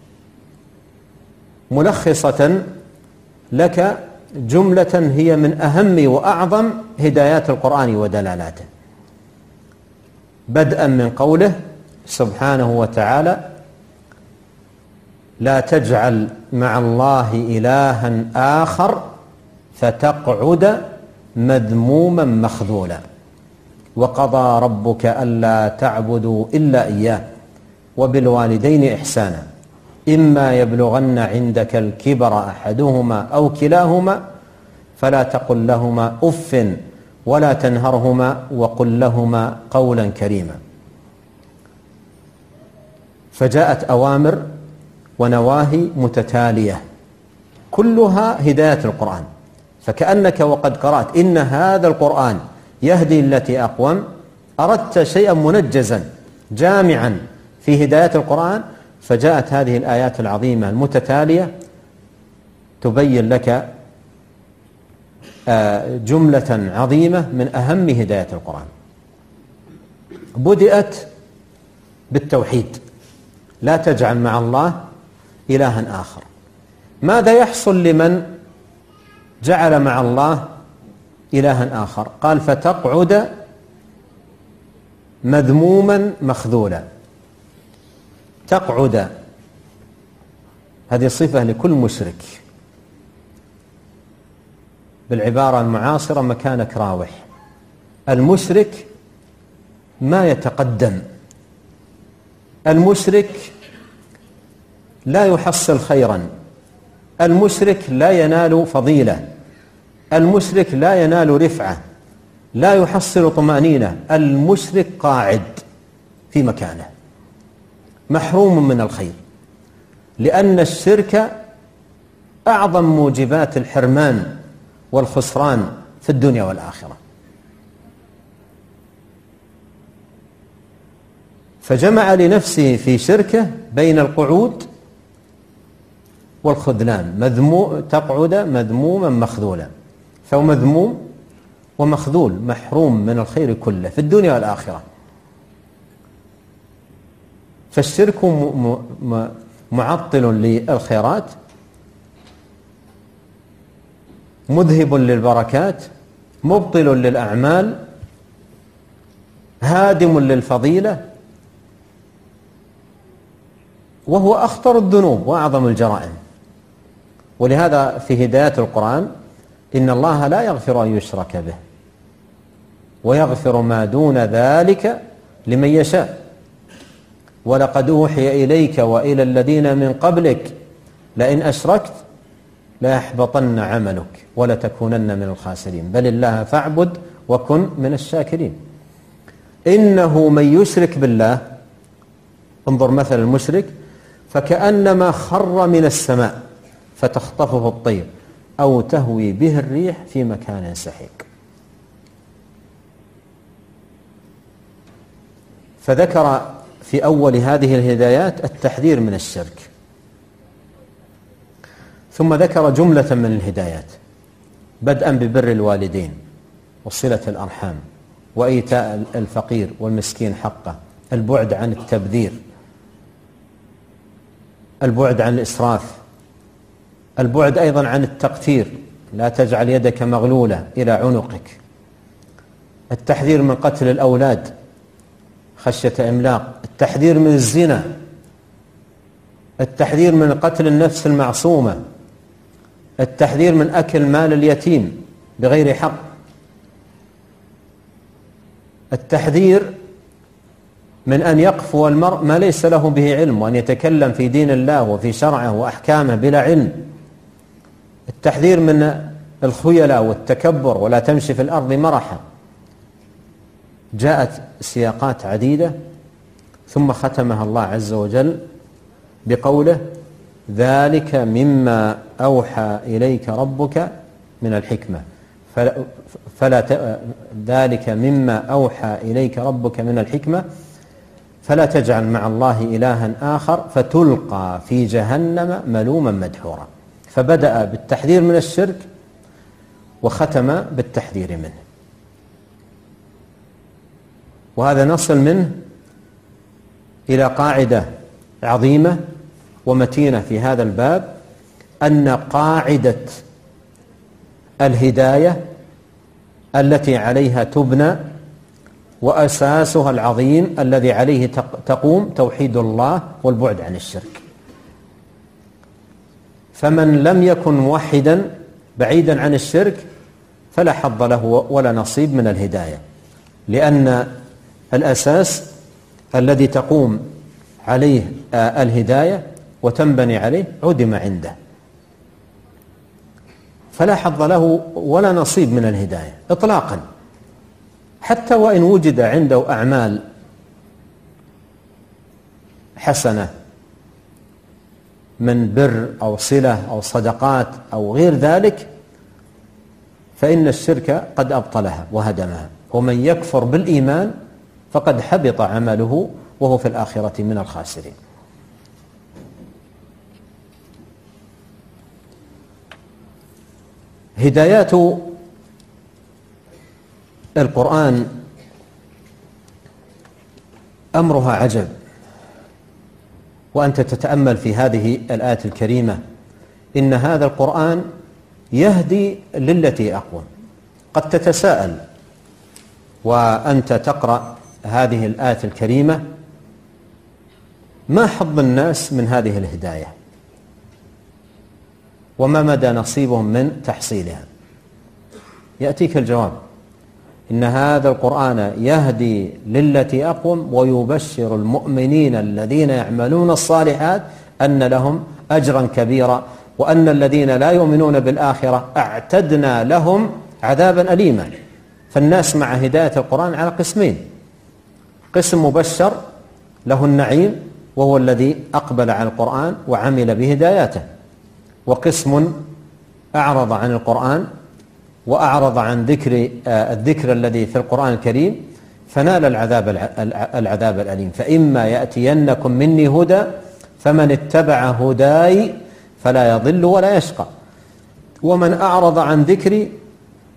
Speaker 2: ملخصة لك جملة هي من أهم وأعظم هدايات القرآن ودلالاته، بدءا من قوله سبحانه وتعالى لا تجعل مع الله إلها آخر فتقعد مذموما مخذولا وقضى ربك ألا تعبدوا إلا إياه وبالوالدين إحسانا إما يبلغن عندك الكبر أحدهما أو كلاهما فلا تقل لهما أف ولا تنهرهما وقل لهما قولا كريما. فجاءت أوامر ونواهي متتالية كلها هداية القرآن. فكأنك وقد قرأت إن هذا القرآن يهدي التي أقوم أردت شيئا منجزا جامعا في هداية القرآن، فجاءت هذه الآيات العظيمة المتتالية تبين لك جملة عظيمة من أهم هداية القرآن. بدأت بالتوحيد، لا تجعل مع الله إلها آخر. ماذا يحصل لمن جعل مع الله إلها آخر؟ قال فتقعد مذموما مخذولا. تقعد هذه صفة لكل مشرك، بالعبارة المعاصرة مكانك راوح. المشرك ما يتقدم، المشرك لا يحصل خيرا، المشرك لا ينال فضيلة، المشرك لا ينال رفعة، لا يحصل طمأنينة. المشرك قاعد في مكانه محروم من الخير، لأن الشرك أعظم موجبات الحرمان والخسران في الدنيا والآخرة. فجمع لنفسه في شركه بين القعود والخذلان، مذمو تقعد مذموما مخذولا. فهو مذموم ومخذول، محروم من الخير كله في الدنيا والآخرة. فالشرك معطل للخيرات، مذهب للبركات، مبطل للأعمال، هادم للفضيلة، وهو أخطر الذنوب وأعظم الجرائم. ولهذا في هدايات القرآن: إن الله لا يغفر أن يشرك به ويغفر ما دون ذلك لمن يشاء، ولقد أوحي إليك وإلى الذين من قبلك لئن أشركت ليحبطن عملك ولتكونن من الخاسرين بل الله فاعبد وكن من الشاكرين. إنه من يشرك بالله، انظر مثل المشرك، فكأنما خر من السماء فتخطفه الطير أو تهوي به الريح في مكان سحيق. فذكر في أول هذه الهدايات التحذير من الشرك، ثم ذكر جملة من الهدايات بدءا ببر الوالدين وصلة الأرحام وإيتاء الفقير والمسكين حقه، البعد عن التبذير، البعد عن الإسراف، البعد أيضا عن التقتير، لا تجعل يدك مغلولة إلى عنقك، التحذير من قتل الأولاد خشية إملاق، التحذير من الزنا، التحذير من قتل النفس المعصومة، التحذير من أكل مال اليتيم بغير حق، التحذير من أن يقفو المرء ما ليس له به علم وأن يتكلم في دين الله وفي شرعه وأحكامه بلا علم، التحذير من الخيلاء والتكبر ولا تمشي في الأرض مرحا. جاءت سياقات عديدة ثم ختمها الله عز وجل بقوله: ذلك مما أوحى إليك ربك من الحكمة فلا, فلا ت... ذلك مما أوحى إليك ربك من الحكمة فلا تجعل مع الله إلها آخر فتلقى في جهنم ملوما مدحورا. فبدأ بالتحذير من الشرك وختم بالتحذير منه. وهذا نصل منه إلى قاعدة عظيمة ومتينة في هذا الباب، أن قاعدة الهداية التي عليها تبنى وأساسها العظيم الذي عليه تقوم توحيد الله والبعد عن الشرك. فمن لم يكن موحدا بعيدا عن الشرك فلا حظ له ولا نصيب من الهداية، لأن الأساس الذي تقوم عليه الهداية وتنبني عليه عدم عنده، فلا حظ له ولا نصيب من الهداية إطلاقا، حتى وإن وجد عنده أعمال حسنة من بر أو صلة أو صدقات أو غير ذلك، فإن الشرك قد أبطلها وهدمها. ومن يكفر بالإيمان فقد حبط عمله وهو في الآخرة من الخاسرين. هدايات القرآن أمرها عجب، وأنت تتأمل في هذه الآية الكريمة: إن هذا القرآن يهدي للتي أقوم. قد تتساءل وأنت تقرأ هذه الآية الكريمة: ما حظ الناس من هذه الهداية وما مدى نصيبهم من تحصيلها؟ يأتيك الجواب: إن هذا القرآن يهدي للتي أقوم ويبشر المؤمنين الذين يعملون الصالحات أن لهم أجرا كبيرا وأن الذين لا يؤمنون بالآخرة أعتدنا لهم عذابا أليما. فالناس مع هداية القرآن على قسمين: قسم مبشر له النعيم وهو الذي أقبل على القرآن وعمل بهداياته، وقسم أعرض عن القرآن وأعرض عن ذكر الذكر الذي في القرآن الكريم فنال العذاب العذاب الأليم. فإما يأتينكم مني هدى فمن اتبع هداي فلا يضل ولا يشقى، ومن أعرض عن ذكري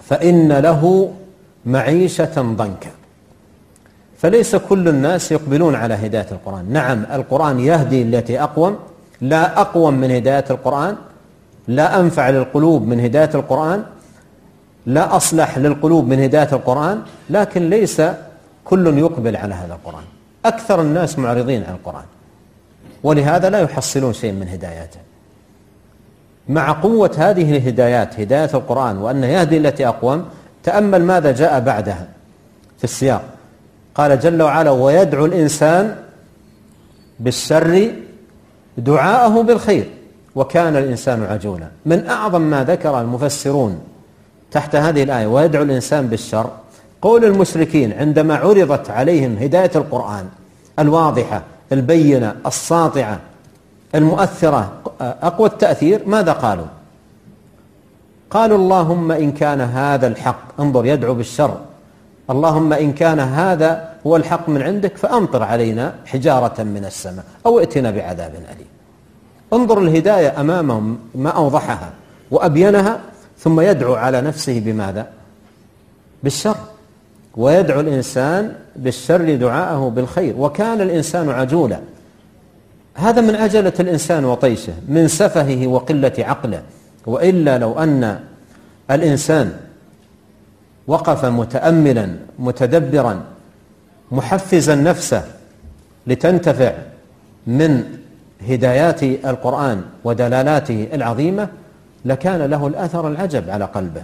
Speaker 2: فإن له معيشة ضنكا. فليس كل الناس يقبلون على هداية القرآن. نعم القرآن يهدي التي أقوم، لا أقوم من هداية القرآن، لا أنفع للقلوب من هداية القرآن، لا أصلح للقلوب من هداية القرآن، لكن ليس كل يقبل على هذا القرآن. أكثر الناس معرضين عن القرآن، ولهذا لا يحصلون شيء من هداياته. مع قوة هذه الهدايات، هداية القرآن، وأنه يهدي التي أقوم، تأمل ماذا جاء بعدها في السياق. قال جل وعلا: ويدعو الإنسان بالشر دعاءه بالخير وكان الإنسان عجولا. من أعظم ما ذكر المفسرون تحت هذه الآية ويدعو الإنسان بالشر قول المشركين عندما عرضت عليهم هداية القرآن الواضحة البينة الساطعة المؤثرة أقوى التأثير، ماذا قالوا؟ قالوا: اللهم إن كان هذا الحق، انظر يدعو بالشر، اللهم إن كان هذا هو الحق من عندك فأمطر علينا حجارة من السماء أو ائتنا بعذاب أليم. انظر الهداية أمامهم ما أوضحها وأبينها، ثم يدعو على نفسه بماذا؟ بالشر. ويدعو الإنسان بالشر دعاءه بالخير وكان الإنسان عجولا. هذا من عجلة الإنسان وطيشه، من سفهه وقلة عقله. وإلا لو أن الإنسان وقف متأملا متدبرا محفزا نفسه لتنتفع من هدايات القرآن ودلالاته العظيمة لكان له الأثر العجب على قلبه.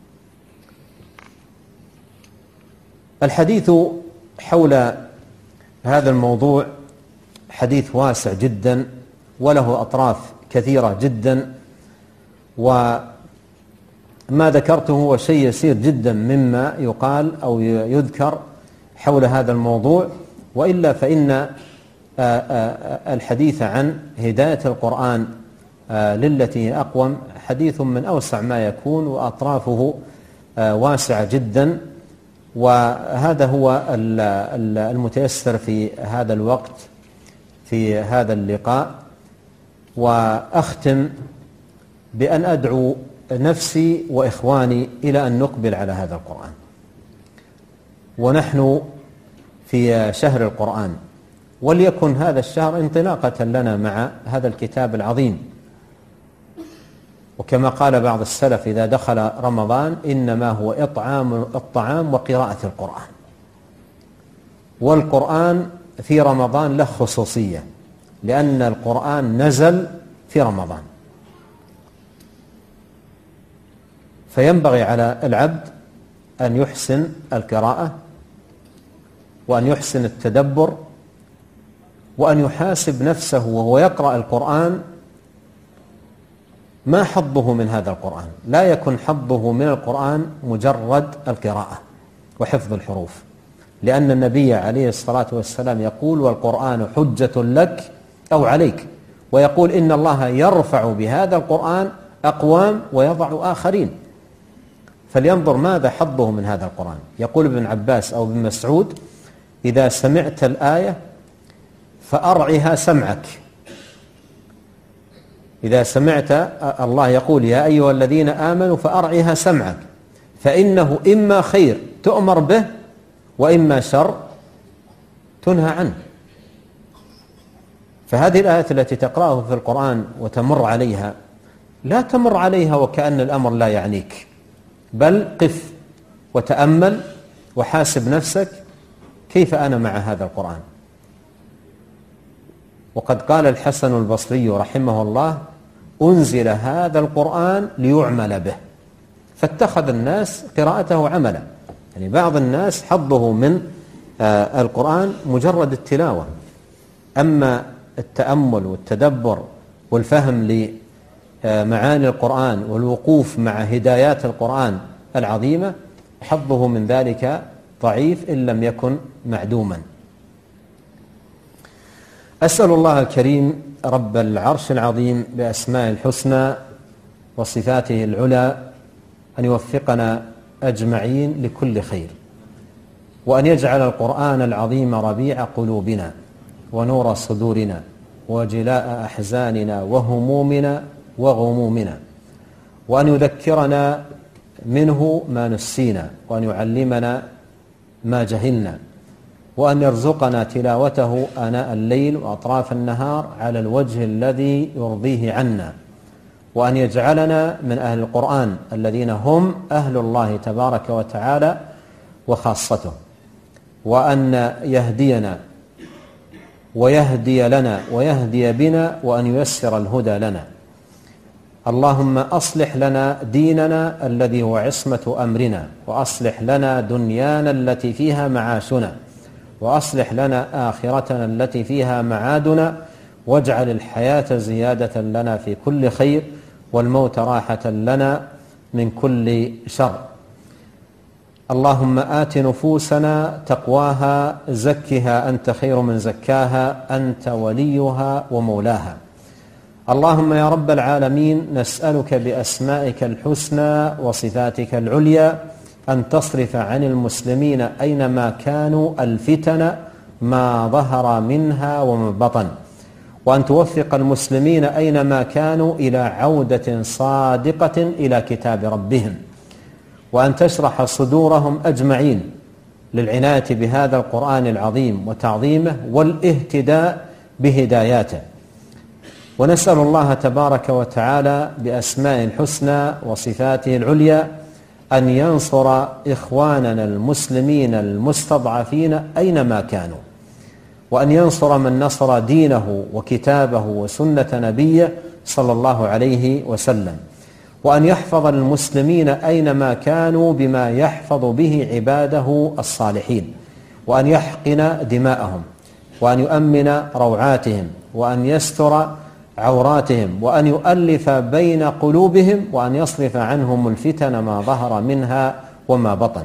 Speaker 2: الحديث حول هذا الموضوع حديث واسع جدا وله أطراف كثيرة جدا، وما ذكرته هو شيء يسير جدا مما يقال أو يذكر حول هذا الموضوع. وإلا فإن الحديث عن هداية القرآن للتي هي أقوم حديث من أوسع ما يكون وأطرافه واسعة جدا، وهذا هو المتيسر في هذا الوقت في هذا اللقاء. وأختم بأن أدعو نفسي وإخواني إلى أن نقبل على هذا القرآن، ونحن في شهر القرآن، وليكن هذا الشهر انطلاقة لنا مع هذا الكتاب العظيم. وكما قال بعض السلف إذا دخل رمضان إنما هو إطعام الطعام وقراءة القرآن. والقرآن في رمضان له خصوصية لأن القرآن نزل في رمضان، فينبغي على العبد أن يحسن القراءة وأن يحسن التدبر وأن يحاسب نفسه وهو يقرأ القرآن ما حظه من هذا القرآن. لا يكن حظه من القرآن مجرد القراءة وحفظ الحروف، لأن النبي عليه الصلاة والسلام يقول: والقرآن حجة لك أو عليك، ويقول: إن الله يرفع بهذا القرآن أقوام ويضع آخرين. فلينظر ماذا حظه من هذا القرآن. يقول ابن عباس أو ابن مسعود: إذا سمعت الآية فأرعها سمعك. إذا سمعت الله يقول: يا أيها الذين آمنوا فأرعها سمعك، فإنه إما خير تؤمر به وإما شر تنهى عنه. فهذه الآيات التي تقرأه في القرآن وتمر عليها لا تمر عليها وكأن الأمر لا يعنيك، بل قف وتأمل وحاسب نفسك كيف أنا مع هذا القرآن. وقد قال الحسن البصري رحمه الله: أنزل هذا القرآن ليعمل به، فاتخذ الناس قراءته عملا. يعني بعض الناس حظه من آه القرآن مجرد التلاوة، أما التأمل والتدبر والفهم لمعاني القرآن والوقوف مع هدايات القرآن العظيمة حظه من ذلك ضعيف إن لم يكن معدوما. أسأل الله الكريم رب العرش العظيم بأسماء الحسنى وصفاته العلى أن يوفقنا أجمعين لكل خير، وأن يجعل القرآن العظيم ربيع قلوبنا ونور صدورنا وجلاء أحزاننا وهمومنا وغمومنا، وأن يذكرنا منه ما نسينا، وأن يعلمنا ما جهلنا، وأن يرزقنا تلاوته آناء الليل وأطراف النهار على الوجه الذي يرضيه عنا، وأن يجعلنا من أهل القرآن الذين هم أهل الله تبارك وتعالى وخاصته، وأن يهدينا ويهدي لنا ويهدي بنا، وأن ييسر الهدى لنا. اللهم أصلح لنا ديننا الذي هو عصمة أمرنا، وأصلح لنا دنيانا التي فيها معاشنا، وأصلح لنا آخرتنا التي فيها معادنا، واجعل الحياة زيادة لنا في كل خير، والموت راحة لنا من كل شر. اللهم آت نفوسنا تقواها، زكها أنت خير من زكاها، أنت وليها ومولاها. اللهم يا رب العالمين نسألك بأسمائك الحسنى وصفاتك العليا أن تصرف عن المسلمين أينما كانوا الفتن ما ظهر منها وما بطن، وأن توفق المسلمين أينما كانوا إلى عودة صادقة إلى كتاب ربهم، وأن تشرح صدورهم أجمعين للعناية بهذا القرآن العظيم وتعظيمه والاهتداء بهداياته. ونسأل الله تبارك وتعالى بأسماء الحسنى وصفاته العليا أن ينصر إخواننا المسلمين المستضعفين أينما كانوا، وأن ينصر من نصر دينه وكتابه وسنة نبيه صلى الله عليه وسلم، وأن يحفظ المسلمين أينما كانوا بما يحفظ به عباده الصالحين، وأن يحقن دماءهم، وأن يؤمن روعاتهم، وأن يستر عوراتهم، وأن يؤلف بين قلوبهم، وأن يصرف عنهم الفتن ما ظهر منها وما بطن.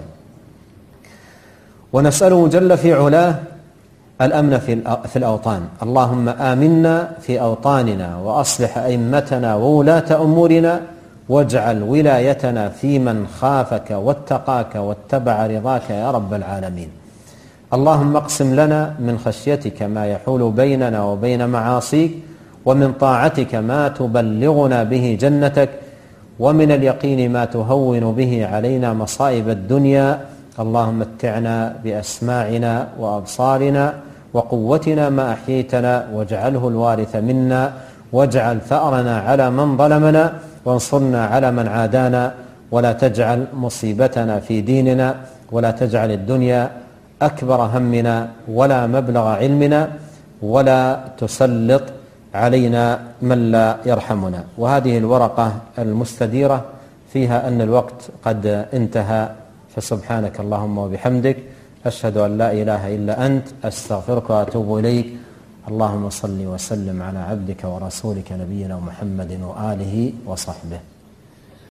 Speaker 2: ونسأله جل في علاه الأمن في الأوطان. اللهم آمنا في أوطاننا، وأصلح أئمتنا وولاة أمورنا، واجعل ولايتنا في من خافك واتقاك واتبع رضاك يا رب العالمين. اللهم اقسم لنا من خشيتك ما يحول بيننا وبين معاصيك، ومن طاعتك ما تبلغنا به جنتك، ومن اليقين ما تهون به علينا مصائب الدنيا. اللهم متعنا بأسماعنا وأبصارنا وقوتنا ما أحييتنا، واجعله الوارث منا، واجعل ثأرنا على من ظلمنا، وانصرنا على من عادانا، ولا تجعل مصيبتنا في ديننا، ولا تجعل الدنيا أكبر همنا ولا مبلغ علمنا، ولا تسلط علينا من لا يرحمنا. وهذه الورقة المستديرة فيها أن الوقت قد انتهى، فسبحانك اللهم وبحمدك، أشهد أن لا إله إلا أنت، أستغفرك وأتوب إليك. اللهم صل وسلم على عبدك ورسولك نبينا محمد وآله وصحبه.